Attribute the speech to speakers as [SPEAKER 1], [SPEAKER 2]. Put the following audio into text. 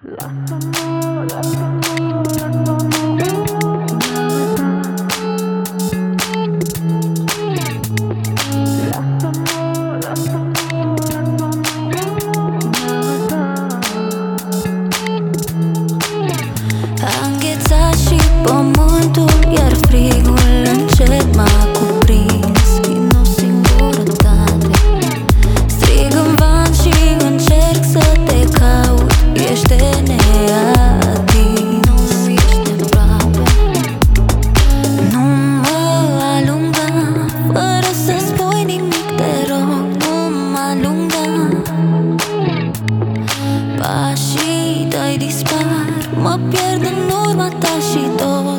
[SPEAKER 1] Lasă-mă, lasă-mă, lasă-mă. Lasă-mă, lasă-mă,
[SPEAKER 2] A înghețat și pământul, iar frigul încet m-a cuprins. Din o singurătate strig în van și încerc să te caut. Ești neatins, nu ești aproape. Nu mă alunga, fără să spui nimic, te rog. Nu mă alunga. Pașii tăi dispar, mă pierd în urma ta și dor.